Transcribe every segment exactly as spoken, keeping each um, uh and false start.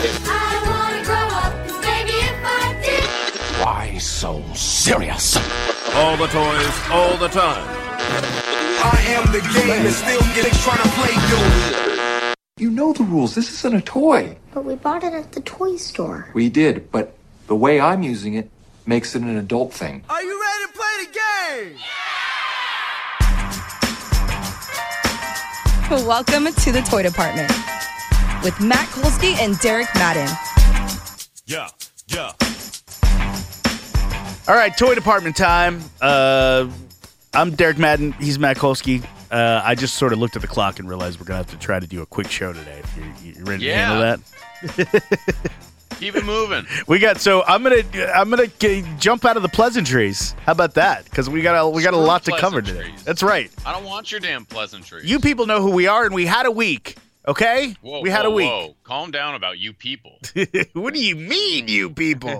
I wanna grow up, 'cause maybe if I did. Why so serious? All the toys, all the time. I am the game and still getting trying to play you. You know the rules. This isn't a toy. But we bought it at the toy store. We did, but the way I'm using it makes it an adult thing. Are you ready to play the game? Welcome to the Toy Department with Matt Kolsky and Derek Madden. Yeah, yeah. All right, Toy Department time. Uh, I'm Derek Madden. He's Matt Kolsky. Uh, I just sort of looked at the clock and realized we're going to have to try to do a quick show today. If you're, you're ready Yeah. to handle that? Keep it moving. We got so I'm gonna I'm gonna g- jump out of the pleasantries. How about that? Because we got a we got a Screw lot to cover today. pleasantries. That's right. I don't want your damn pleasantries. You people know who we are, and we had a week. Okay, Whoa, we had whoa, a week. Whoa. Calm down about you people. What do you mean, you people?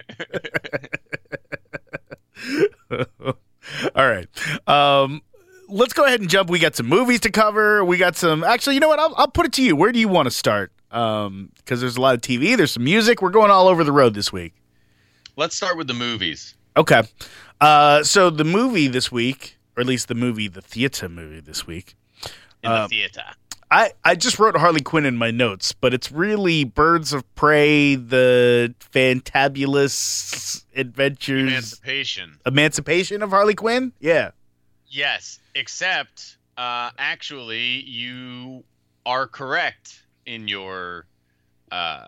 All right. Um, let's go ahead and jump. We got some movies to cover. We got some. Actually, you know what? I'll, I'll put it to you. Where do you want to start? Um, because there's a lot of T V. There's some music. We're going all over the road this week. Let's start with the movies. Okay. Uh, so the movie this week, or at least the movie, the theater movie this week. In Uh, the theater. I, I just wrote Harley Quinn in my notes, but it's really Birds of Prey, the fantabulous adventures, Emancipation. Emancipation of Harley Quinn? Yeah. Yes, except uh, actually you are correct in your uh,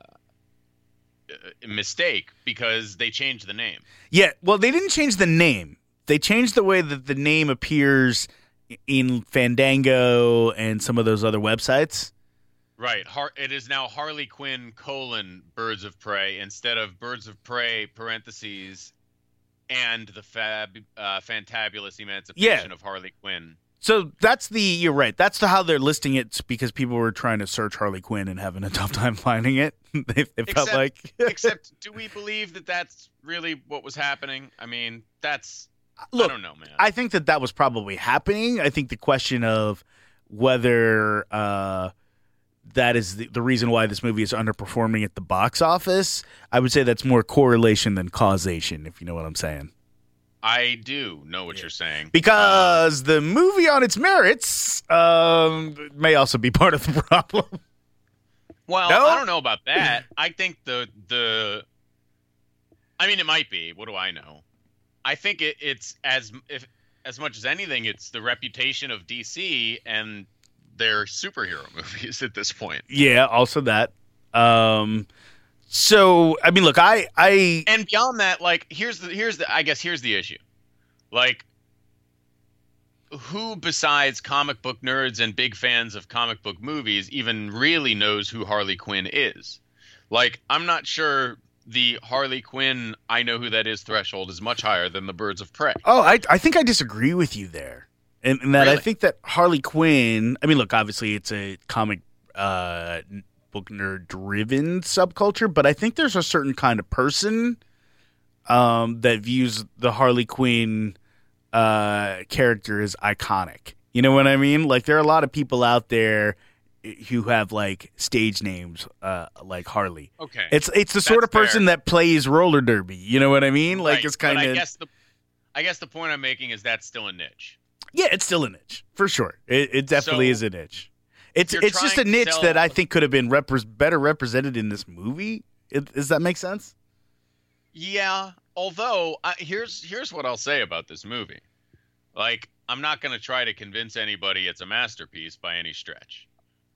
mistake because they changed the name. Yeah, well, they didn't change the name. They changed the way that the name appears in Fandango and some of those other websites. Right. Har- it is now Harley Quinn colon Birds of Prey instead of Birds of Prey parentheses and the fab uh, fantabulous emancipation Yeah. of Harley Quinn. So that's the, you're right. That's the, how they're listing it because people were trying to search Harley Quinn and having a tough time finding it. they, they felt Except- like. Except, do we believe that that's really what was happening? I mean, that's Look, I don't know, man. I think that that was probably happening. I think the question of whether uh, that is the, the reason why this movie is underperforming at the box office, I would say that's more correlation than causation, if you know what I'm saying. I do know what you're saying. Because Um, the movie on its merits um, may also be part of the problem. well, No? I don't know about that. I think the the I mean, it might be. What do I know? I think it, it's as if as much as anything, it's the reputation of D C and their superhero movies at this point. Yeah, also that. Um, so, I mean, look, I, I, And beyond that, like here's the here's the I guess here's the issue. Like who besides comic book nerds and big fans of comic book movies even really knows who Harley Quinn is? Like, I'm not sure the Harley Quinn I know who that is threshold is much higher than the Birds of Prey. oh, I, I think I disagree with you there. And, and that I Really? think that Harley Quinn, I mean, look, obviously it's a comic uh, book nerd driven subculture, but I think there's a certain kind of person um, that views the Harley Quinn uh, character as iconic. You know what I mean? Like, there are a lot of people out there who have like stage names uh, like Harley. Okay. It's it's the sort That's of person fair. that plays roller derby. You know what I mean? Like, Right, it's kind but I of guess the I guess the point I'm making is that's still a niche. yeah, it's still a niche for sure. It, it definitely So, is a niche. It's you're it's just a trying to niche sell- that I think could have been repre- better represented in this movie. It, does that make sense? Yeah, although I, here's here's what I'll say about this movie. Like, I'm not going to try to convince anybody it's a masterpiece by any stretch.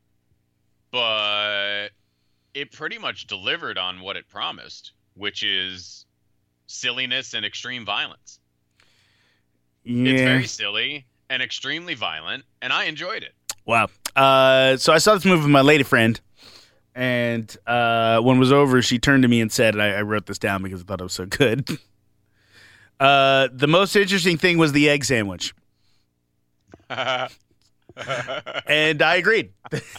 But it pretty much delivered on what it promised, which is silliness and extreme violence. Yeah. It's very silly and extremely violent, and I enjoyed it. Wow. Uh, so I saw this movie with my lady friend, and uh, when it was over, she turned to me and said, and I, I wrote this down because I thought it was so good. uh, the most interesting thing was the egg sandwich. And I agreed.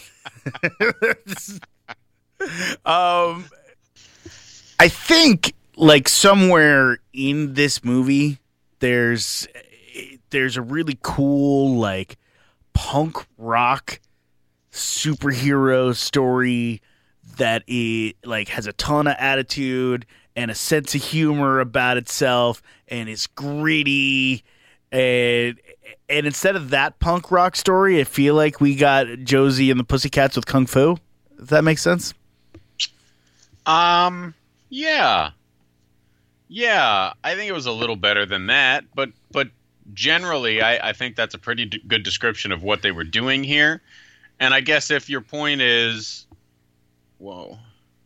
um, I think, like, somewhere in this movie, there's there's a really cool, like, punk rock superhero story that it like has a ton of attitude and a sense of humor about itself and is gritty and and instead of that punk rock story, I feel like we got Josie and the Pussycats with Kung Fu. Does that make sense? Um, yeah. Yeah, I think it was a little better than that, but but generally I, I think that's a pretty d- good description of what they were doing here. And I guess if your point is whoa.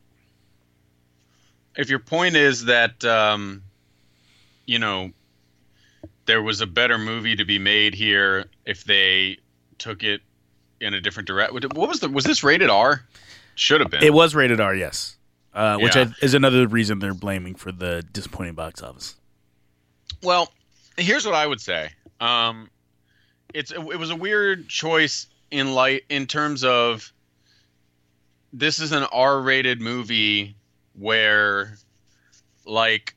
If your point is that um you know there was a better movie to be made here if they took it in a different direction. What was the was this rated R? Should have been. It was rated R, yes. Uh, which Yeah. I, is another reason they're blaming for the disappointing box office. Well, here's what I would say. Um, it's it was a weird choice in light in terms of this is an R-rated movie where like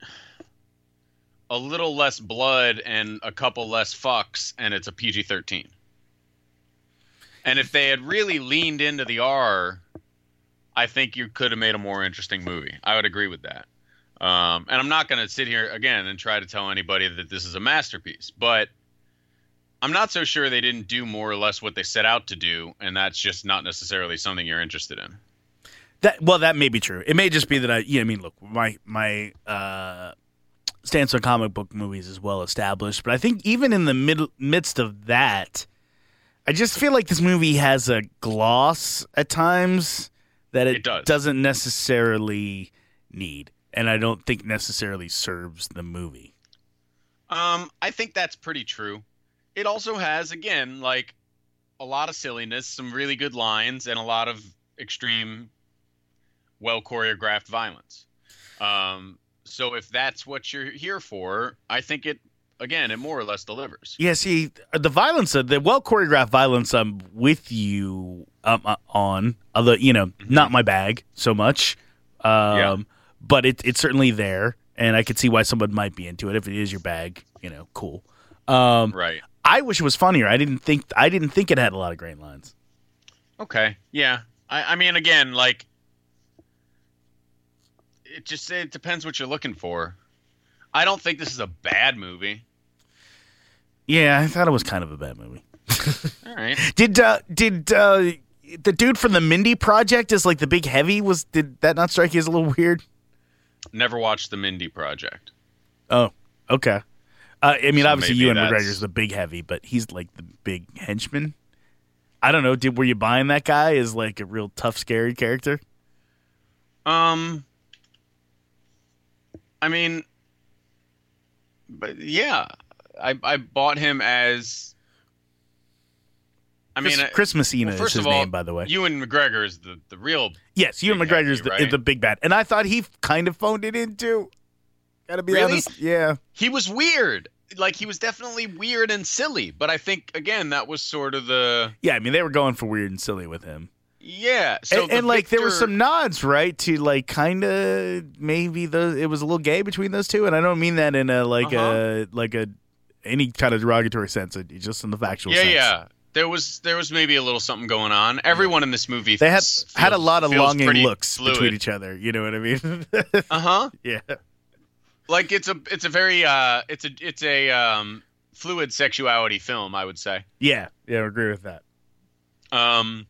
a little less blood and a couple less fucks, and it's a P G thirteen. And if they had really leaned into the R, I think you could have made a more interesting movie. I would agree with that. Um, and I'm not going to sit here again and try to tell anybody that this is a masterpiece, but I'm not so sure they didn't do more or less what they set out to do, and that's just not necessarily something you're interested in. That well, that may be true. It may just be that I, you know, I mean, look, my my uh, stance on comic book movies is well established, but I think even in the middle midst of that, I just feel like this movie has a gloss at times that it, It does. doesn't necessarily need, and I don't think necessarily serves the movie. Um, I think that's pretty true. It also has, again, like a lot of silliness, some really good lines, and a lot of extreme, well choreographed violence. Um, so if that's what you're here for, I think it, again, it more or less delivers. Yeah, see, the violence, the well choreographed violence, I'm with you um, uh, on. Although, you know, Mm-hmm. not my bag so much. Um, Yeah. But it, it's certainly there, and I could see why someone might be into it. If it is your bag, you know, cool. Um, Right. I wish it was funnier. I didn't think I didn't think it had a lot of great lines. Okay. Yeah. I, I mean, again, like, it just it depends what you're looking for. I don't think this is a bad movie. Yeah, I thought it was kind of a bad movie. All right. Did uh, did uh, the dude from the Mindy Project is like the big heavy? Was did that not strike you as a little weird? Never watched the Mindy Project. Oh, okay. Uh, I mean, So obviously, maybe Ewan that's- McGregor's the big heavy, but he's like the big henchman. I don't know. Did were you buying that guy as like a real tough, scary character? Um, I mean, but yeah, I I bought him as. I Chris, mean, uh, Chris Messina well, is first his of all, name, by the way. Ewan McGregor is the the real. yes, Ewan big McGregor's heavy, the, right? the big bad, and I thought he kind of phoned it in too. Gotta be Really? honest. Yeah. He was weird. Like he was definitely weird and silly, but I think again that was sort of the Yeah, I mean, they were going for weird and silly with him. yeah. So and the and like, there were Victor- some nods, right, to like kind of maybe the it was a little gay between those two, and I don't mean that in a like Uh-huh. a like a any kind of derogatory sense, it- just in the factual Yeah, sense. yeah. There was there was maybe a little something going on. Everyone in this movie They had feels- had a lot of feels longing pretty looks fluid. between each other. You know what I mean? Uh huh. yeah. Like it's a it's a very uh it's a it's a um fluid sexuality film, I would say. Yeah. Yeah, I agree with that. Um,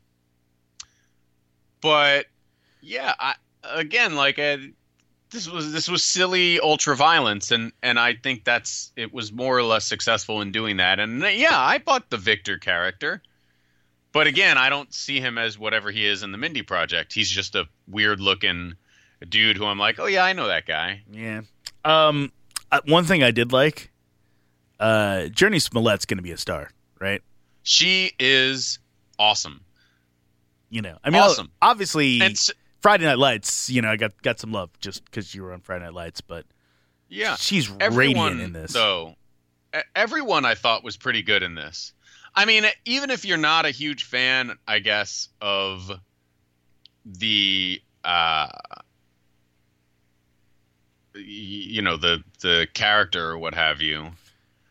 but yeah, I again like uh, this was this was silly ultra violence, and and I think that's it was more or less successful in doing that. And uh, yeah, I bought the Victor character, but again, I don't see him as whatever he is in the Mindy Project. He's just a weird looking dude who I'm like, oh yeah, I know that guy. Yeah. Um, uh, one thing I did like, uh, Journey Smollett's going to be a star, right? She is awesome. You know, I mean, Awesome. obviously, And s- Friday Night Lights. You know, I got got some love just because you were on Friday Night Lights, but Yeah, she's everyone, radiant in this. Though, e- everyone I thought was pretty good in this. I mean, even if you're not a huge fan, I guess, of the, uh, y- you know, the the character or what have you,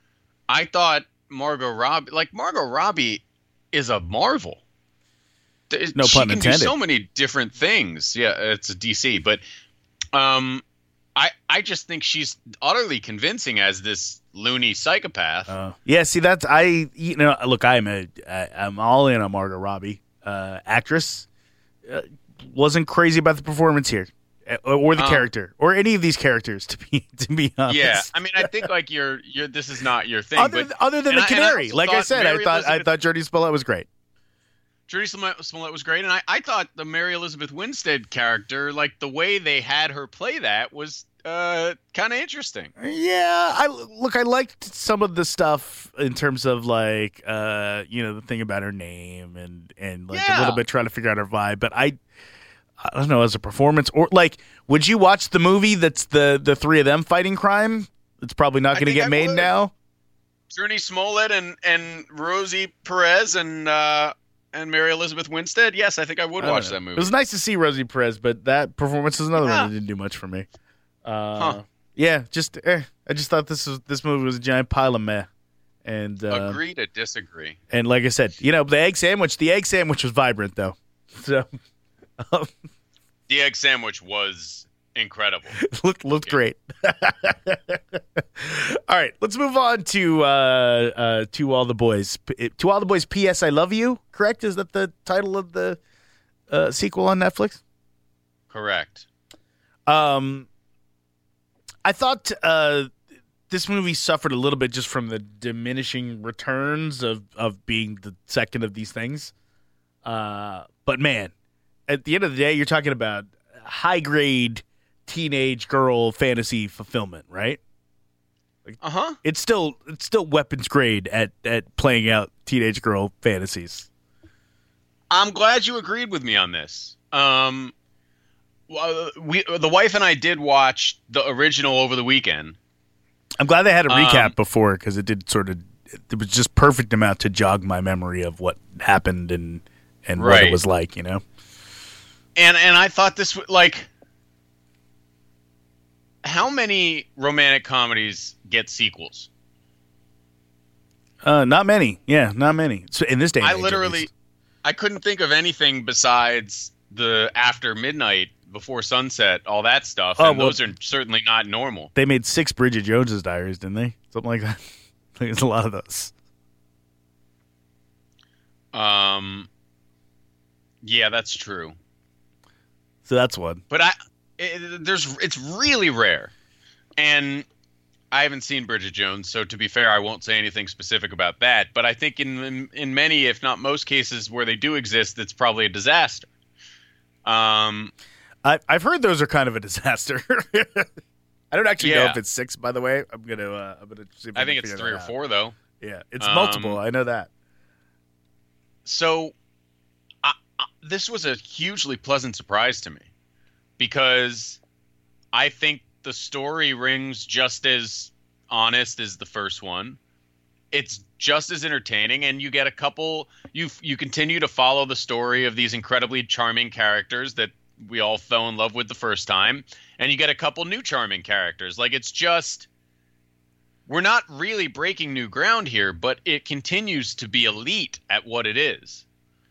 I thought Margot Robbie, like Margot Robbie, is a marvel. Th- No she pun can intended. do so many different things. Yeah, it's a D C, but um, I I just think she's utterly convincing as this loony psychopath. Uh, yeah, see, that's I. You know, look, I'm a, I, I'm all in on Margot Robbie, uh, actress. Uh, wasn't crazy about the performance here, uh, or the Um, character, or any of these characters. To be to be honest, yeah, I mean, I think like you're you're. This is not your thing. other but, other than and the I- and I canary, also like I thought said, I Mary thought I Elizabeth- thought Jodie Smollett was great. Judy Smollett Smollett was great, and I, I thought the Mary Elizabeth Winstead character, like the way they had her play that, was uh, kind of interesting. Yeah, I look. I liked some of the stuff in terms of like, uh, you know, the thing about her name and and like a Yeah. little bit trying to figure out her vibe. But I, I don't know, as a performance or like, would you watch the movie that's the the three of them fighting crime? It's probably not I going to think get I made would. now. Judy Smollett and and Rosie Perez and uh, and Mary Elizabeth Winstead. Yes, I think I would I don't watch know. that movie. It was nice to see Rosie Perez, but that performance is another Yeah. one that didn't do much for me. Uh, Huh. Yeah, just eh, I just thought this was this movie was a giant pile of meh. And uh, Agree to disagree. And like I said, you know, the egg sandwich, the egg sandwich was vibrant though. So um, The egg sandwich was incredible. looked looked great. All right, let's move on to uh, uh, To All the Boys. P- To All the Boys P S I Love You, correct? Is that the title of the uh, sequel on Netflix? Correct. Um I thought uh, this movie suffered a little bit just from the diminishing returns of, of being the second of these things. Uh, but man, at the end of the day, you're talking about high grade teenage girl fantasy fulfillment, right? Uh huh. It's still it's still weapons grade at, at playing out teenage girl fantasies. I'm glad you agreed with me on this. Um, well, we the wife and I did watch the original over the weekend. I'm glad they had a recap Um, before because it did sort of it was just perfect amount to jog my memory of what happened and and what Right. it was like, you know. And and I thought this was like, how many romantic comedies get sequels? Uh, not many. Yeah, not many. So in this day, and I age, at literally, least. I couldn't think of anything besides the After Midnight, Before Sunset, all that stuff. Oh, and well- those are certainly not normal. They made six Bridget Jones's Diaries, didn't they? Something like that. I think it's a lot of those. Um, yeah, that's true. So that's one. But I, it, there's, it's really rare, and I haven't seen Bridget Jones, so to be fair, I won't say anything specific about that. But I think in in, in many, if not most cases where they do exist, it's probably a disaster. Um, I, I've heard those are kind of a disaster. I don't actually know Yeah. if it's six, by the way. I'm gonna uh, I'm gonna see if I, I can think it's figure three that or out. four though. Yeah, it's Um, multiple. I know that. So, I, I, this was a hugely pleasant surprise to me because I think the story rings just as honest as the first one. It's just as entertaining, and you get a couple. You you continue to follow the story of these incredibly charming characters that we all fell in love with the first time, and you get a couple new charming characters. Like, it's just, we're not really breaking new ground here, but it continues to be elite at what it is.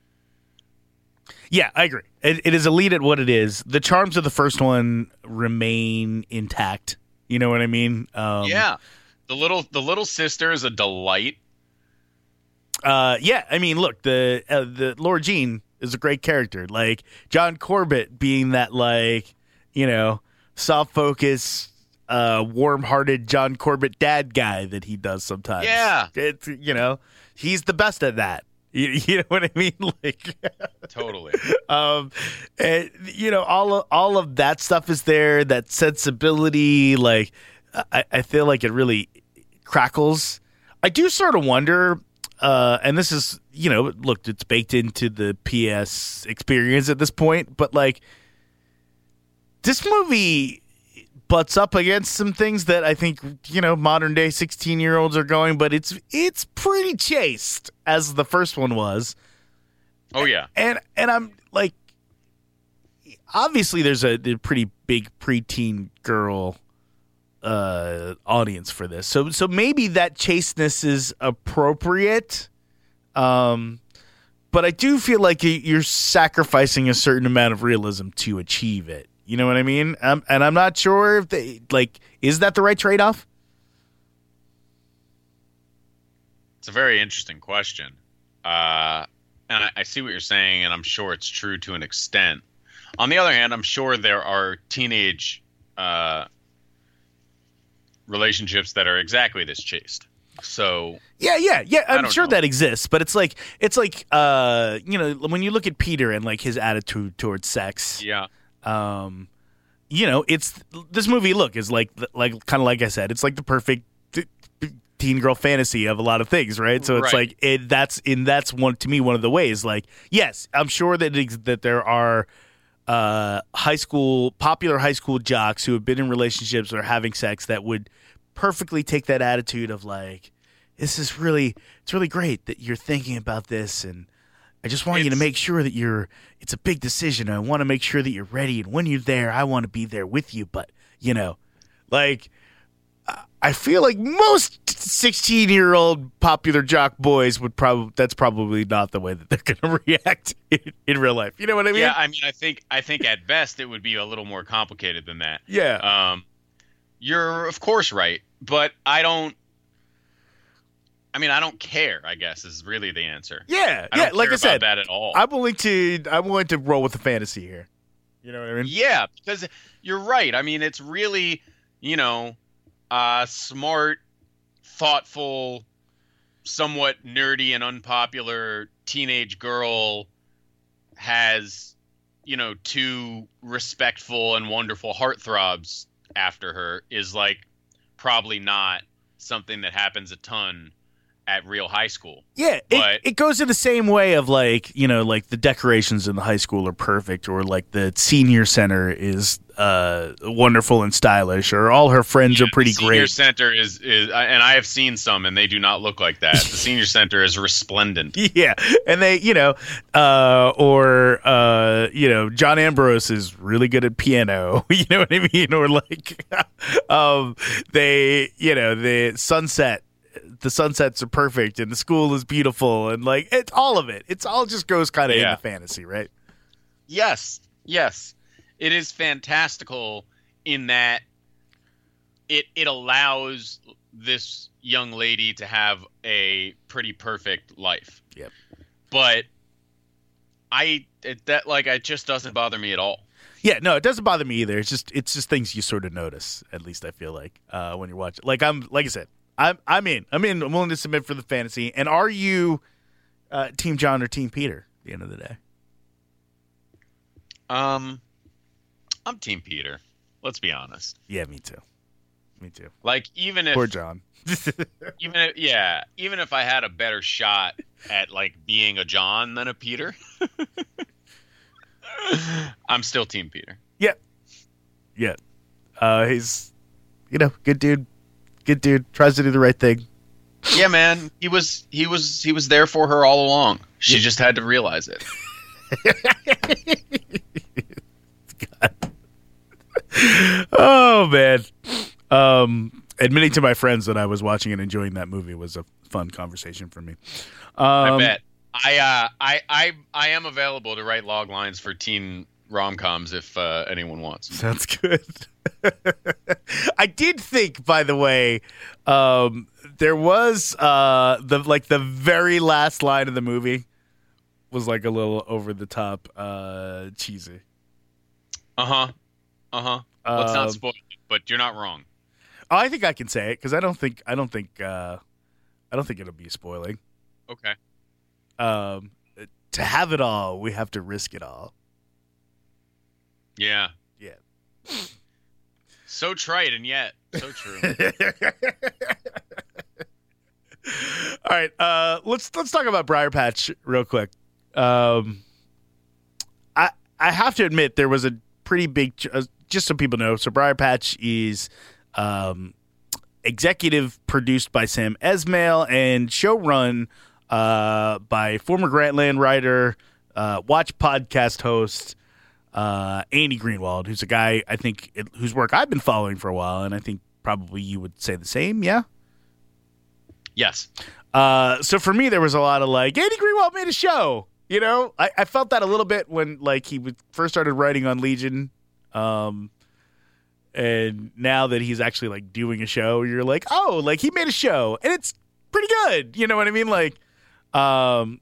Yeah, I agree. It, it is elite at what it is. The charms of the first one remain intact. You know what I mean? Um, Yeah, the little the little sister is a delight. Uh, yeah, I mean, look, the uh, the Laura Jean is a great character. Like John Corbett being that, like, you know, soft focus, uh, warm hearted John Corbett dad guy that he does sometimes. Yeah. It's, you know, he's the best at that. You, you know what I mean? Like, Totally. um, and, you know, all of, all of that stuff is there. That sensibility, like, I, I feel like it really crackles. I do sort of wonder. Uh, and this is, you know, look, it's baked into the P S experience at this point, but like, this movie butts up against some things that I think, you know, modern day sixteen year olds are going, but it's it's pretty chaste as the first one was. Oh yeah. And and I'm like, obviously there's a, a pretty big preteen girl uh audience for this, so so maybe that chasteness is appropriate, um but I do feel like y- you're sacrificing a certain amount of realism to achieve it. You know what I mean? Um, and I'm not sure if they like. Is that the right trade-off? It's a very interesting question. Uh, and I, I see what you're saying, and I'm sure it's true to an extent. On the other hand, I'm sure there are teenage uh, relationships that are exactly this chaste. So yeah, yeah, yeah. I I'm don't sure know. that exists, but it's like it's like uh, you know, when you look at Peter and like his attitude towards sex. yeah, Um, you know, it's this movie. Look, is like like kind of like I said, it's like the perfect t- teen girl fantasy of a lot of things, right? So it's Right. like it. That's in that's one to me one of the ways. Like, yes, I'm sure that ex- that there are uh, high school popular high school jocks who have been in relationships or having sex that would perfectly take that attitude of like, this is really it's really great that you're thinking about this and. I just want you to It's- make sure that you're – it's a big decision. I want to make sure that you're ready. And when you're there, I want to be there with you. But, you know, like I- I feel like most sixteen-year-old popular jock boys would probably – that's probably not the way that they're going to react in, in real life. You know what I mean? yeah. I mean, I think I think at best it would be a little more complicated than that. Yeah. Um, you're of course right, but I don't. I mean, I don't care. I guess is really the answer. yeah. I yeah. don't Like care I said, about that at all. I'm willing to – I'm willing to roll with the fantasy here. You know what I mean? Yeah, because you're right. I mean, it's really, you know, uh, smart, thoughtful, somewhat nerdy and unpopular teenage girl has, you know, two respectful and wonderful heartthrobs after her is like probably not something that happens a ton at real high school. Yeah, But- it, it goes in the same way of like, you know, like the decorations in the high school are perfect, or like the senior center is uh, wonderful and stylish, or all her friends are pretty the senior great. center is, is and I have seen some and they do not look like that. The senior center is resplendent. Yeah, and they, you know, uh, or uh, you know, John Ambrose is really good at piano. You know what I mean? Or like, um, they, you know, the sunset. The sunsets are perfect and the school is beautiful and like it's all of it. It's all just goes kind of Yeah. in the fantasy, right? Yes, yes. It is fantastical in that it it allows this young lady to have a pretty perfect life. Yep. But I it, that like it just doesn't bother me at all. Yeah, no, it doesn't bother me either. It's just it's just things you sort of notice. At least I feel like uh, when you're watching. Like I'm like I said, I'm I'm in. I'm in. I'm willing to submit for the fantasy. And are you uh, Team John or Team Peter? At the end of the day. Um I'm Team Peter. Let's be honest. Yeah, me too. Me too. Like even if Poor John. even if, yeah, even if I had a better shot at like being a John than a Peter, I'm still Team Peter. yeah. Yeah. Uh, he's, you know, good dude. Good dude. Tries to do the right thing. Yeah, man, he was he was he was there for her all along. She just had to realize it. Oh man. Um, admitting to my friends that I was watching and enjoying that movie was a fun conversation for me. Um, I bet. I uh I I I am available to write log lines for teen rom-coms if uh, anyone wants. Sounds good. I did think, by the way, um, there was uh, the like the very last line of the movie was like a little over the top, uh, cheesy. Uh huh. Uh huh. Let's Um, not spoil it, but you're not wrong. Oh, I think I can say it because I don't think I don't think uh, I don't think it'll be spoiling. Okay. Um, to have it all, we have to risk it all. Yeah. Yeah. So trite and yet so true. All right, uh, let's let's talk about Briar Patch real quick. Um, I I have to admit there was a pretty big. Uh, just so people know, so Briar Patch is um, executive produced by Sam Esmail and showrun uh, by former Grantland writer, uh, Watch podcast host. Uh, Andy Greenwald, who's a guy I think it, whose work I've been following for a while, and I think probably you would say the same, yeah. Yes. Uh, so for me, there was a lot of like Andy Greenwald made a show, You know, I, I felt that a little bit when like he would- first started writing on Legion, um, and now that he's actually like doing a show, you're like, oh, like he made a show and it's pretty good. You know what I mean? Like, um,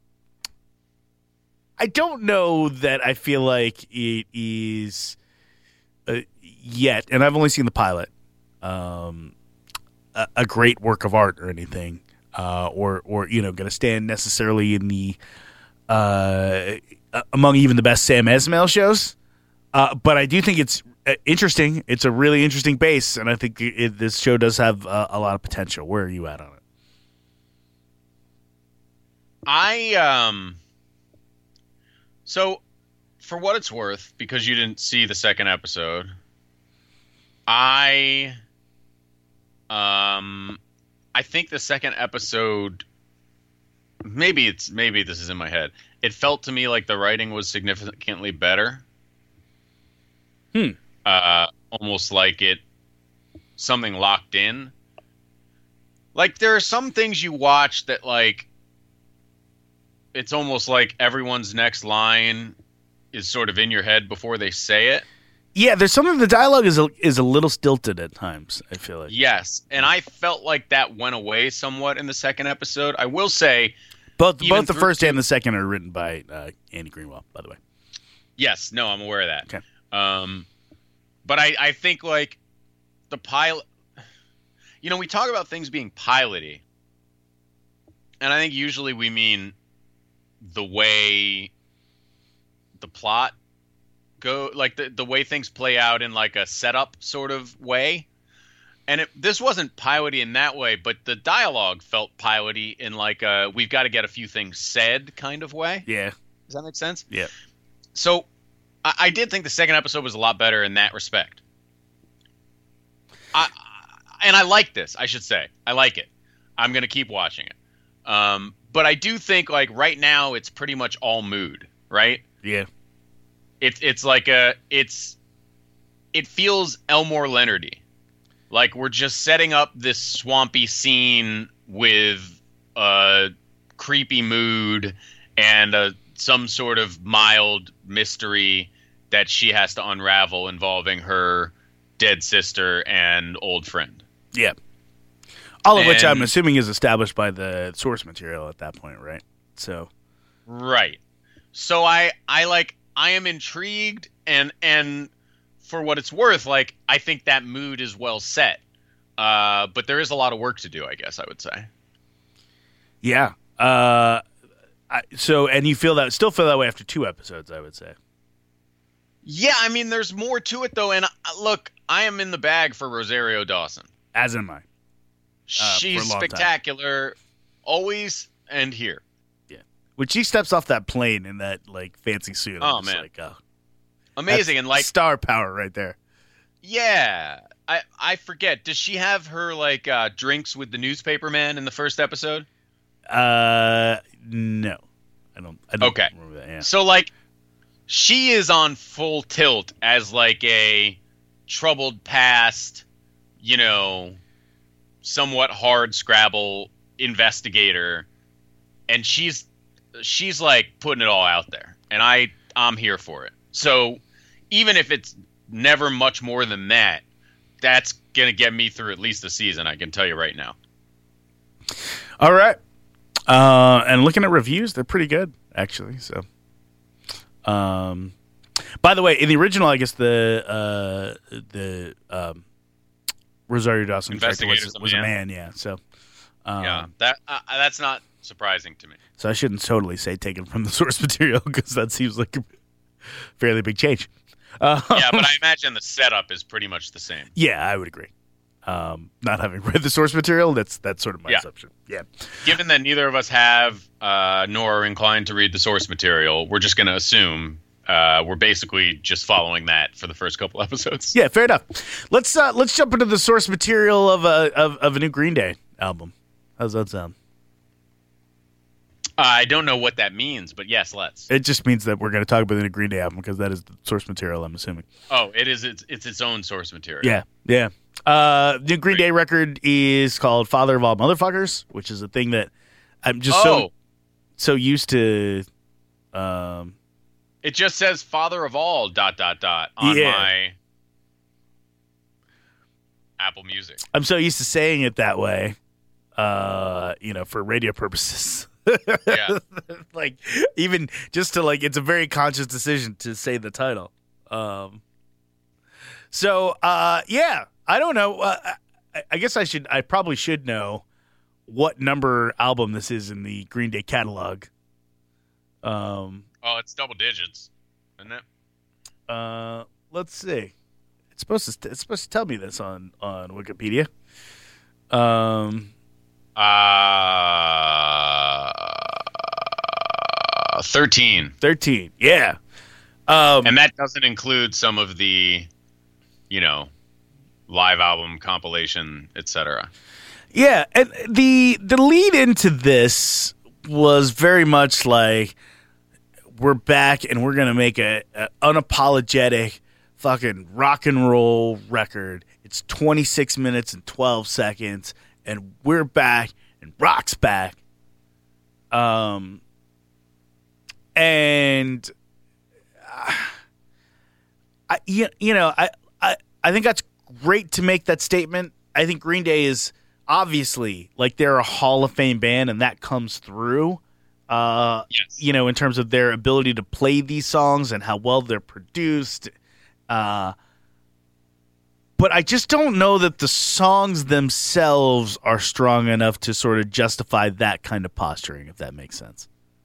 I don't know that I feel like it is uh, yet, and I've only seen the pilot. Um, a, a great work of art or anything, uh, or or you know, going to stand necessarily in the uh, among even the best Sam Esmail shows. Uh, but I do think it's uh, interesting. It's a really interesting base, and I think it, this show does have uh, a lot of potential. Where are you at on it? I um. So, for what it's worth, because you didn't see the second episode, I um, I think the second episode. Maybe it's maybe this is in my head. It felt to me like the writing was significantly better. Hmm. Uh, almost like it something locked in. Like there are some things you watch that like it's almost like everyone's next line is sort of in your head before they say it. Yeah, there's something. The dialogue is a, is a little stilted at times, I feel like. Yes, and I felt like that went away somewhat in the second episode. I will say, both even both the through first two- and the second are written by uh, Andy Greenwell, by the way. yes, no, I'm aware of that. Okay. Um, but I, I think like the pilot, you know, we talk about things being piloty, and I think usually we mean the way the plot go, like the, the way things play out in like a setup sort of way. And it, this wasn't piloty in that way, but the dialogue felt piloty in like a we've got to get a few things said kind of way. Yeah. Does that make sense? Yeah. So I, I did think the second episode was a lot better in that respect. I and I like this, I should say. I like it. I'm going to keep watching it. Um, but I do think like right now it's pretty much all mood, right? Yeah. It's it's like a it's it feels Elmore Leonardy. Like we're just setting up this swampy scene with a creepy mood and a, some sort of mild mystery that she has to unravel involving her dead sister and old friend. Yeah. All of which I'm And- assuming is established by the source material at that point, right? So, Right. So I I like I am intrigued and and for what it's worth, like I think that mood is well set. Uh, but there is a lot of work to do, I guess I would say. yeah. Uh, I, so, and you feel that, still feel that way after two episodes, I would say. Yeah, I mean, there's more to it though. And uh, look, I am in the bag for Rosario Dawson. As am I. for She's a long time. spectacular, always and here. When she steps off that plane in that, like, fancy suit, I'm Oh, just man. like, oh. Amazing, That's and like, star power right there. yeah, I I forget. Does she have her like uh, drinks with the newspaper man in the first episode? Uh, no. I don't, I don't Okay. remember that, yeah. So like, she is on full tilt as like a troubled past, you know, somewhat hard Scrabble investigator, and she's she's like putting it all out there, and I I'm here for it. So even if it's never much more than that, that's gonna get me through at least the season. I can tell you right now. All right. Uh, and looking at reviews, they're pretty good, actually. So, um, by the way, in the original, I guess the uh, the um, Rosario Dawson character was, Investigator's a was a man. man, yeah. So, um, Yeah, that uh, that's not surprising to me. so I shouldn't totally say taken from the source material because that seems like a fairly big change. Uh, Yeah, but I imagine the setup is pretty much the same. yeah, I would agree. Um, not having read the source material, that's that's sort of my Yeah. assumption. Yeah. Given that neither of us have uh, nor are inclined to read the source material, we're just going to assume uh, we're basically just following that for the first couple episodes. Yeah, fair enough. Let's uh, let's jump into the source material of a of, of a new Green Day album. How's that sound? I don't know what that means, but yes, let's. It just means that we're going to talk about the new Green Day album because that is the source material, I'm assuming. Oh, it is. It's, it's its own source material. Yeah, yeah. Uh, new Green Day record is called "Father of All Motherfuckers," which is a thing that I'm just Oh, so so used to Um, It just says "Father of All" dot dot dot on Yeah. my Apple Music. I'm so used to saying it that way, uh, you know, for radio purposes. Yeah. Like, even just to, like, it's a very conscious decision to say the title. Um, so, uh, yeah, I don't know. Uh, I, I guess I should, I probably should know what number album this is in the Green Day catalog. Um, Oh, it's double digits, isn't it? uh, let's see. It's supposed to, it's supposed to tell me this on, on Wikipedia. Um, Uh, thirteen. thirteen. Yeah. Um, And that doesn't include some of the, you know, live album compilation, et cetera. yeah, and the the lead into this was very much like, we're back and we're gonna make a, a unapologetic fucking rock and roll record. It's twenty-six minutes and twelve seconds, and we're back and rock's back. Um, and uh, I, you, you know, I, I, I think that's great to make that statement. I think Green Day is obviously, like, they're a Hall of Fame band, and that comes through. Uh, Yes. you know, in terms of their ability to play these songs and how well they're produced. Uh, but I just don't know that the songs themselves are strong enough to sort of justify that kind of posturing, if that makes sense.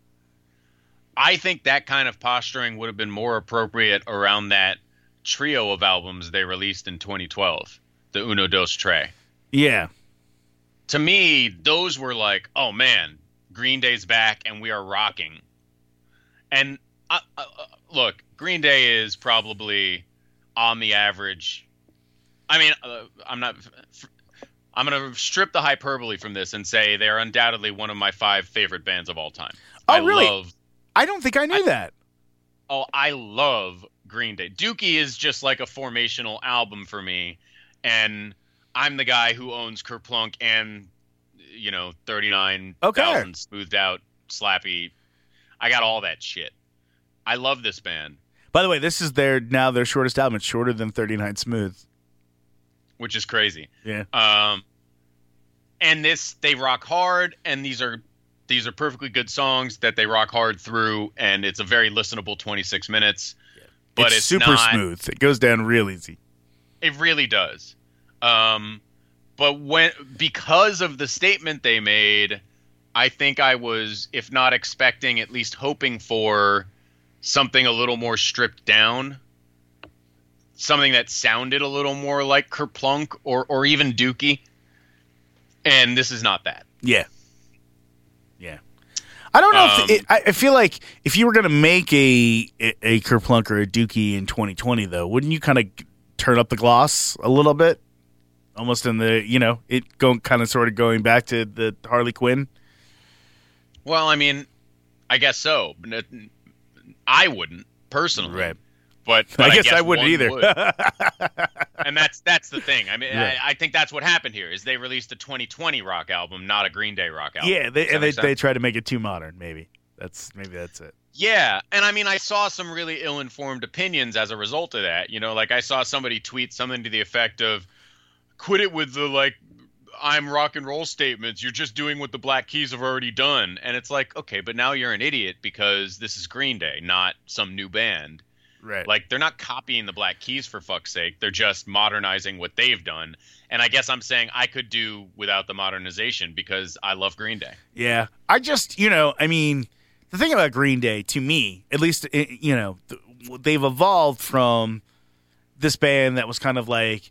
I think that kind of posturing would have been more appropriate around that trio of albums they released in twenty twelve, the Uno Dos Tre. Yeah. To me, those were like, oh man, Green Day's back and we are rocking. And uh, uh, look, Green Day is probably on the average. I mean, uh, I'm not. I'm going to strip the hyperbole from this and say they're undoubtedly one of my five favorite bands of all time. Oh, I really? love. I don't think I knew I- that. Oh, I love Green Day. Dookie is just like a formational album for me, and I'm the guy who owns Kerplunk and, you know, thirty-nine thousand Okay. smoothed out, slappy. I got all that shit. I love this band, By the way, this is their now their shortest album. It's shorter than thirty-nine Smooth. which is crazy. Yeah. Um, and this, they rock hard, and these are these are perfectly good songs that they rock hard through, and it's a very listenable twenty-six minutes. But it's, it's super not, smooth. It goes down real easy. It really does. Um, but when because of the statement they made, I think I was, if not expecting, at least hoping for something a little more stripped down. Something that sounded a little more like Kerplunk or, or even Dookie. And this is not that. Yeah. Yeah. I don't know Um, if it, I, I feel like if you were going to make a, a a Kerplunk or a Dookie in twenty twenty, though, wouldn't you kind of turn up the gloss a little bit? Almost in the, you know, it going kind of sort of going back to the Harley Quinn. Well, I mean, I guess so. But it- I wouldn't, personally. Right. But, but I guess I wouldn't one either. would. And that's that's the thing. I mean, Right. I, I think that's what happened here. Is they released a twenty twenty rock album, not a Green Day rock album. Yeah, they, Does that and they make they sense? try to make it too modern. Maybe that's maybe that's it. Yeah, and I mean, I saw some really ill-informed opinions as a result of that. You know, like I saw somebody tweet something to the effect of, "Quit it with the like, I'm rock and roll statements. You're just doing what the Black Keys have already done." And it's like, okay, but now you're an idiot because this is Green Day, not some new band. Right. Like, they're not copying the Black Keys, for fuck's sake. They're just modernizing what they've done. And I guess I'm saying I could do without the modernization because I love Green Day. Yeah, I just, you know, I mean, the thing about Green Day, to me, at least, it, you know, th- they've evolved from this band that was kind of like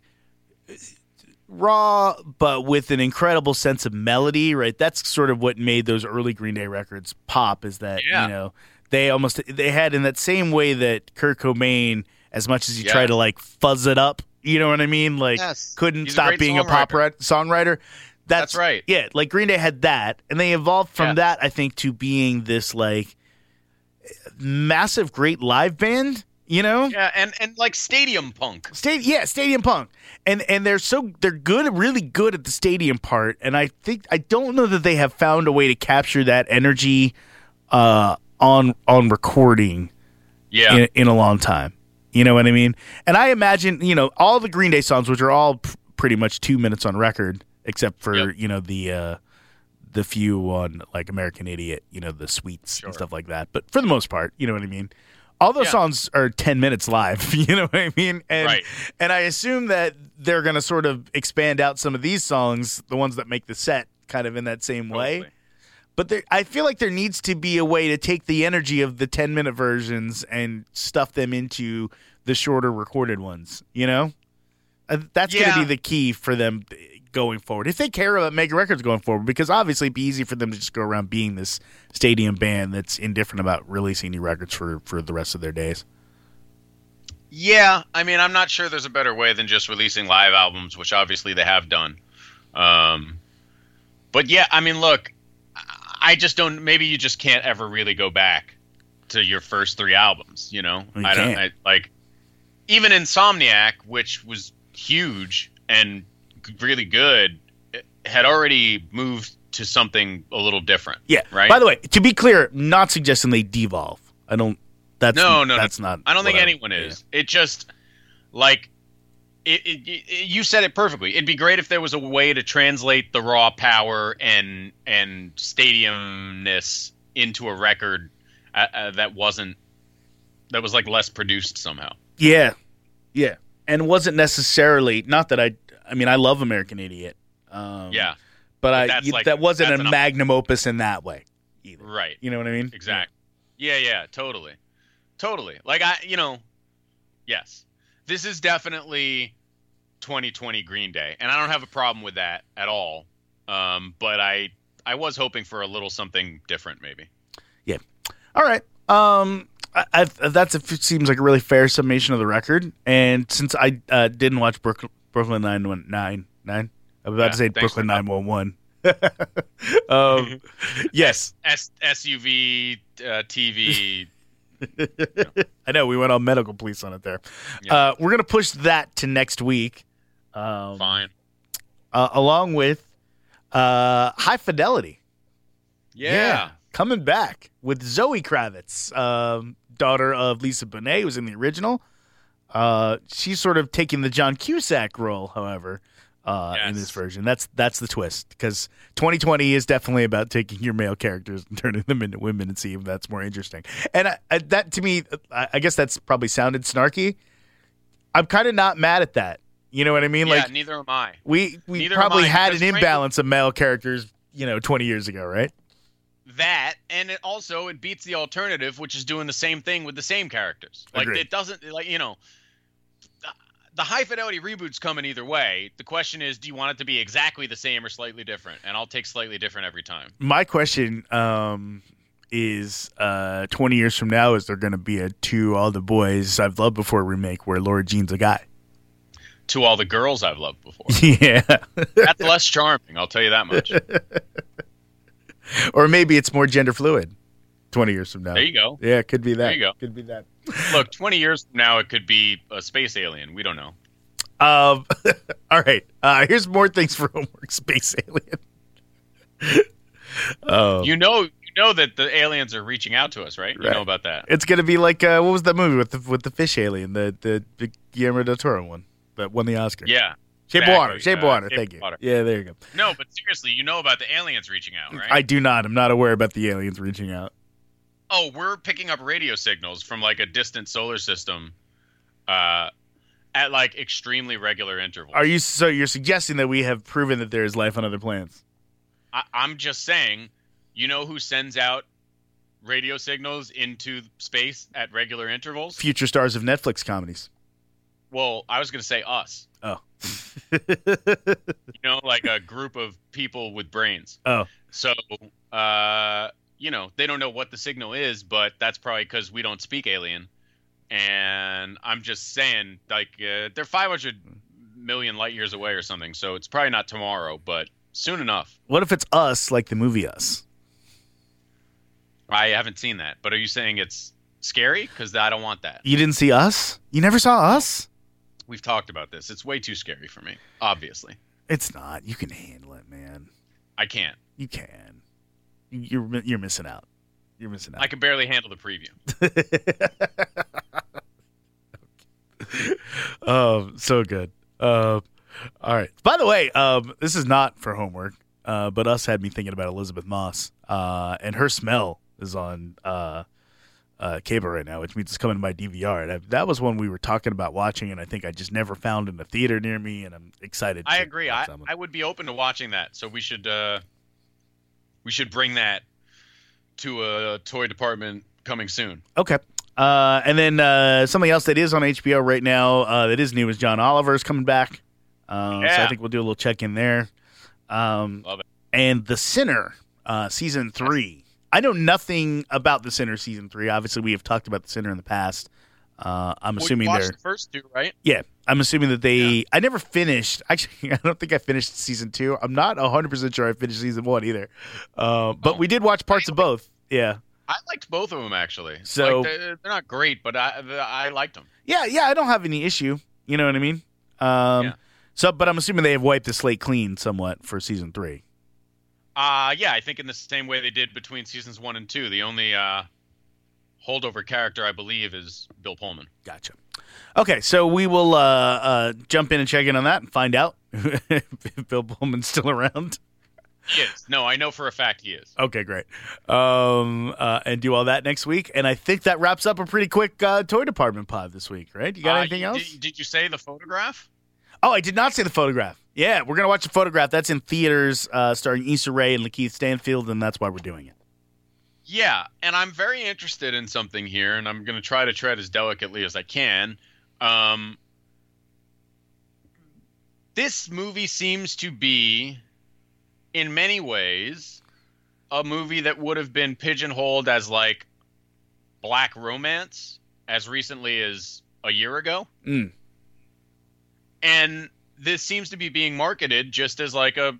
raw, but with an incredible sense of melody, right? That's sort of what made those early Green Day records pop, is that, Yeah. you know, they almost, they had in that same way that Kurt Cobain, as much as you Yeah. try to like fuzz it up, you know what I mean? Like, Yes. couldn't He's a stop great being a pop songwriter. ri- songwriter. That's, That's right. Yeah, like Green Day had that, and they evolved from Yeah. that, I think, to being this like massive, great live band. You know, Yeah, and, and like stadium punk. Sta- yeah, stadium punk, and and they're so they're good, really good at the stadium part, and I think I don't know that they have found a way to capture that energy uh, on on recording Yeah. in, in a long time. You know what I mean? And I imagine, you know, all the Green Day songs, which are all p- pretty much two minutes on record, except for, Yep. you know, the uh, the few on, like, American Idiot, you know, the suites Sure. and stuff like that. But for the most part, you know what I mean? All those Yeah. songs are ten minutes live, you know what I mean? And, Right. and I assume that they're going to sort of expand out some of these songs, the ones that make the set, kind of in that same way. Totally. But there, I feel like there needs to be a way to take the energy of the ten-minute versions and stuff them into the shorter recorded ones, you know? Uh, That's going Yeah. to be the key for them going forward. If they care about making records going forward, because obviously it'd be easy for them to just go around being this stadium band that's indifferent about releasing new records for, for the rest of their days. Yeah, I mean, I'm not sure there's a better way than just releasing live albums, which obviously they have done. Um, but yeah, I mean, look, I just don't. Maybe you just can't ever really go back to your first three albums. You know, You I don't can't. I, like even Insomniac, which was huge and g- really good, it had already moved to something a little different. Yeah. Right. By the way, to be clear, not suggesting they devolve. I don't. That's No, no, That's not. I don't think what anyone is. It just like it, it, it. You said it perfectly. It'd be great if there was a way to translate the raw power and and stadiumness into a record uh, uh, that wasn't that was like less produced somehow. Yeah, yeah, and wasn't necessarily not that I. I mean, I love American Idiot. Um, Yeah, but I that's you- like- that wasn't that's a an- magnum opus in that way either. right. You know what I mean? Exactly. Yeah, yeah, totally. Totally. Like I, you know, yes. This is definitely twenty twenty Green Day, and I don't have a problem with that at all. Um, but I I was hoping for a little something different maybe. Yeah. All right. Um, I, I, that's a, seems like a really fair summation of the record. And since I uh, didn't watch Brooklyn, Brooklyn nine one nine nine, I was about Yeah, to say thanks for Brooklyn that. nine one one. um, yes, S S U V uh, T V. I know we went all medical police on it there. Yeah. Uh, we're gonna push that to next week, um, Fine. uh, along with uh, High Fidelity. Yeah. coming back with Zoe Kravitz, um, daughter of Lisa Bonet, who was in the original. Uh, she's sort of taking the John Cusack role, however, uh, in Yes. this version. That's that's the twist, because twenty twenty is definitely about taking your male characters and turning them into women and see if that's more interesting. And I, I, that, to me, I, I guess that's probably sounded snarky. I'm kind of not mad at that. You know what I mean? Yeah, Like neither am I. we we neither am probably I, had an because frankly- imbalance of male characters, you know, twenty years ago, right? That, and it also it beats the alternative, which is doing the same thing with the same characters. Like Agreed. it doesn't, like you know, the- the High Fidelity reboot's coming either way. The question is, do you want it to be exactly the same or slightly different? And I'll take slightly different every time. My question um, is uh, twenty years from now, is there going to be a To All the Boys I've Loved Before remake where Laura Jean's a guy? To all the girls I've loved before, Yeah. that's less charming. I'll tell you that much. Or maybe it's more gender fluid twenty years from now. There you go. Yeah, it could be that. There you go. Could be that. Look, twenty years from now, it could be a space alien. We don't know. Um, all right. Uh, here's more things for homework. Space Alien. Oh, You know, you know that the aliens are reaching out to us, right? You Right. know about that. it's gonna be like uh, what was that movie with the with the fish alien, the the, the Guillermo del Toro one that won the Oscar? Yeah. Shape exactly. of Water. Shape of Uh, Water. Shape Thank of you. Water. Yeah, there you go. No, but seriously, you know about the aliens reaching out, right? I do not. I'm not aware about the aliens reaching out. Oh, we're picking up radio signals from like a distant solar system, uh, at like extremely regular intervals. Are you so you're suggesting that we have proven that there is life on other planets? I, I'm just saying, you know who sends out radio signals into space at regular intervals? Future stars of Netflix comedies. Well, I was going to say us. Oh. You know, like a group of people with brains. Oh. So, uh, you know, they don't know what the signal is, but that's probably because we don't speak alien. And I'm just saying, like, uh, they're five hundred million light years away or something, so it's probably not tomorrow, but soon enough. What if it's Us, like the movie Us? I haven't seen that, but are you saying it's scary? Because I don't want that. You didn't see Us? You never saw Us? We've talked about this. It's way too scary for me, obviously. It's not. You can handle it, man. I can't. You can. You're you're missing out. You're missing I out. can barely handle the preview. um, so good. Uh, all right. By the way, um, this is not for homework, uh, but us had me thinking about Elizabeth Moss, uh, and her smell is on uh, uh, cable right now, which means it's coming to my D V R. And I, that was one we were talking about watching, and I think I just never found in a theater near me, and I'm excited. I to agree. watch I, that one. I would be open to watching that. So we should uh, we should bring that to a toy department coming soon. Okay. Uh, and then uh, something else that is on H B O right now uh, that is new is John Oliver's coming back. Uh, So I Yeah. think we'll do a little check in there. Um, Love it. And The Sinner, uh, season three. I know nothing about The Sinner season three. Obviously, we have talked about The Sinner in the past. Uh, I'm Well, you assuming watched they're the first two, right? yeah. I'm assuming that they. Yeah. I never finished. Actually, I don't think I finished season two. I'm not one hundred percent sure I finished season one either. Uh, but Oh. we did watch parts of both. Yeah. I liked both of them actually. So- like, they're, they're not great, but I I liked them. Yeah, yeah, I don't have any issue. You know what I mean? Um, Yeah. So, but I'm assuming they have wiped the slate clean somewhat for season three. Uh yeah, I think in the same way they did between seasons one and two. The only uh, holdover character I believe is Bill Pullman. Gotcha. Okay, so we will uh, uh, jump in and check in on that and find out if Bill Pullman's still around. He is. No, I know for a fact he is. Okay, great. Um, uh, and do all that next week. And I think that wraps up a pretty quick uh, toy department pod this week, right? You got Uh, anything you- else? Did, did you say the photograph? Oh, I did not say the photograph. Yeah, we're going to watch the photograph. That's in theaters uh, starring Issa Rae and Lakeith Stanfield, and that's why we're doing it. Yeah, and I'm very interested in something here, and I'm going to try to tread as delicately as I can. Um, this movie seems to be, in many ways, a movie that would have been pigeonholed as like black romance as recently as a year ago. Mm. And this seems to be being marketed just as like a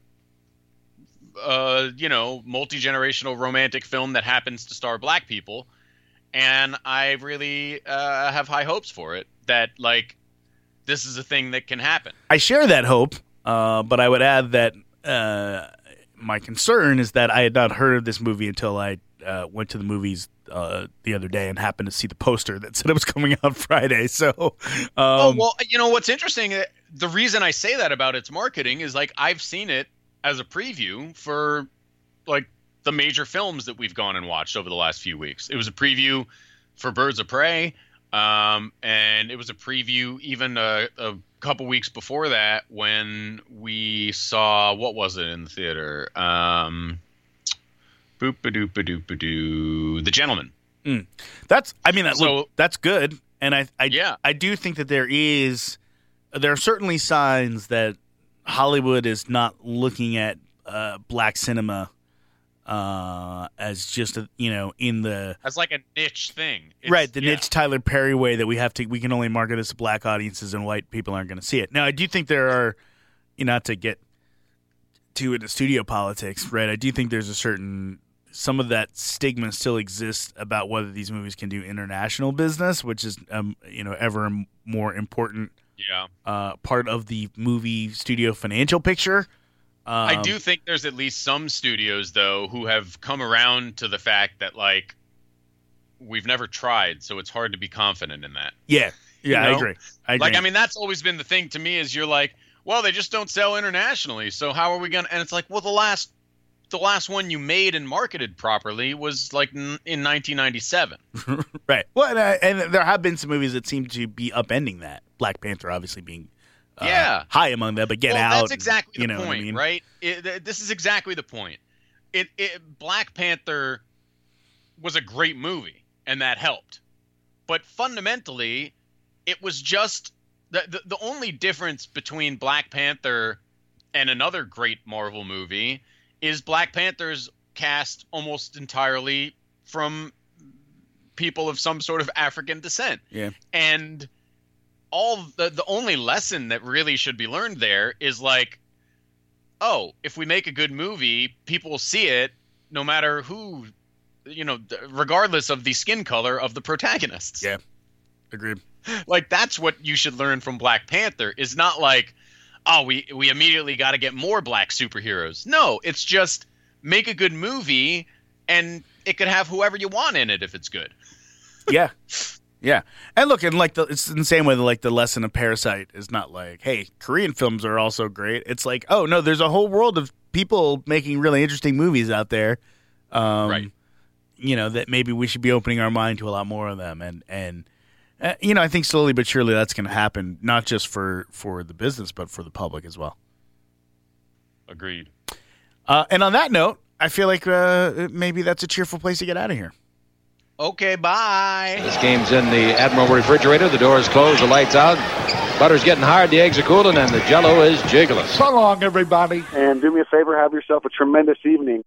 uh, you know, multi-generational romantic film that happens to star black people. And I really uh, have high hopes for it that, like, this is a thing that can happen. I share that hope, uh, but I would add that uh, my concern is that I had not heard of this movie until I uh, went to the movies uh, the other day and happened to see the poster that said it was coming out Friday. So, um, oh, well, you know, what's interesting, uh, the reason I say that about its marketing is, like, I've seen it as a preview for, like, the major films that we've gone and watched over the last few weeks. It was a preview for Birds of Prey, um, and it was a preview even a, a couple weeks before that when we saw, what was it in the theater? Um, boop a doop a doop a doo, The Gentleman. mm. that's, I mean, that, So- look, that's good. And I, I, Yeah. I do think that there is, there are certainly signs that Hollywood is not looking at uh, black cinema uh, as just a, you know, in the As like a niche thing. It's- right the yeah. niche Tyler Perry way that we have to we can only market this to black audiences and white people aren't going to see it. Now I do think there are, you know, not to get too into studio politics, right? I do think there's a certain some of that stigma still exists about whether these movies can do international business, which is um, you know ever a more important Yeah. uh, part of the movie studio financial picture. Um, I do think there's at least some studios, though, who have come around to the fact that, like, we've never tried, so it's hard to be confident in that. Yeah, yeah, You I know? agree. I agree. Like, I mean, that's always been the thing to me is you're like, well, they just don't sell internationally, so how are we going to... And it's like, well, the last the last one you made and marketed properly was, like, n- in nineteen ninety-seven. right. Well, and, uh, and there have been some movies that seem to be upending that. Black Panther, obviously, being uh, Yeah. high among them, but Get well, Out. that's exactly you the know what point, I mean? right? It, th- this is exactly the point. It, it Black Panther was a great movie, and that helped. But fundamentally, it was just the, the the only difference between Black Panther and another great Marvel movie is Black Panther's cast almost entirely from people of some sort of African descent. Yeah. And all the the only lesson that really should be learned there is like, oh, if we make a good movie, people will see it no matter who, you know, regardless of the skin color of the protagonists. Yeah. Agreed. Like, that's what you should learn from Black Panther, is not like, oh, we we immediately got to get more black superheroes. No, it's just make a good movie and it could have whoever you want in it if it's good. Yeah. Yeah. And look, and like the, it's in the same way that like the lesson of Parasite is not like, hey, Korean films are also great. It's like, oh no, there's a whole world of people making really interesting movies out there. Um, right. You know, that maybe we should be opening our mind to a lot more of them. And, and uh, you know, I think slowly but surely that's going to happen, not just for, for the business, but for the public as well. Agreed. Uh, and on that note, I feel like uh, maybe that's a cheerful place to get out of here. Okay, bye. This game's in the Admiral refrigerator. The door's closed, the light's out. Butter's getting hard, the eggs are cooling, and the Jell-O is jiggling. So long, everybody. And do me a favor, have yourself a tremendous evening.